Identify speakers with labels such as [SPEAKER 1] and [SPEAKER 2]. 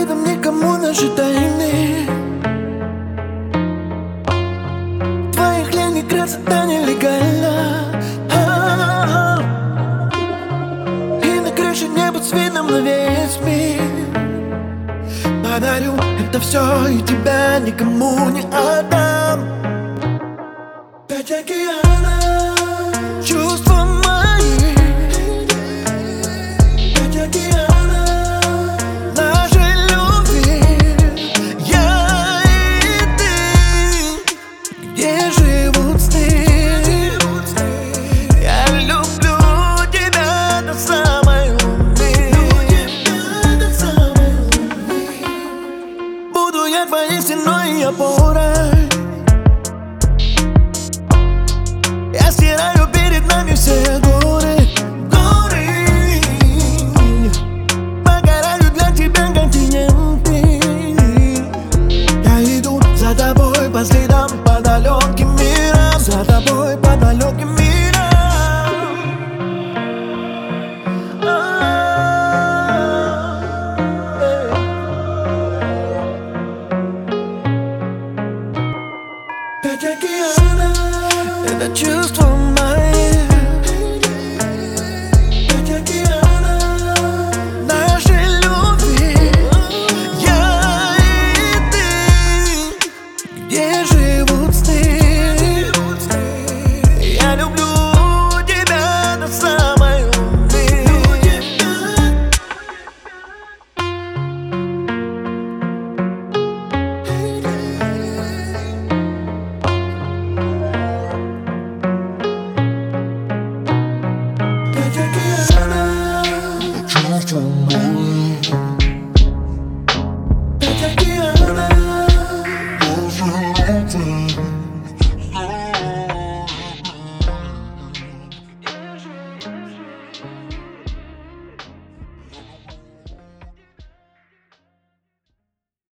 [SPEAKER 1] поведам никому наши тайны. В твоих ленях красота нелегальна. И на крыше небо с видом на весь мир. Подарю это все и тебя никому не отдам. 5 океанов, чувства мои. 5 океанов нашей любви. Я и ты, где живут сны. Я люблю тебя до самой луны. Буду я твоей стеной и опорой. Я стираю перед нами все горы. Покоряю для тебя континенты. Я иду за тобой по следам, по далеким мирам. За тобой по далеким мирам. 5 океанов, это чувство мое. 5 океанов нашей любви. Я и ты, где живут сны. Я люблю тебя до самой луны. Чувства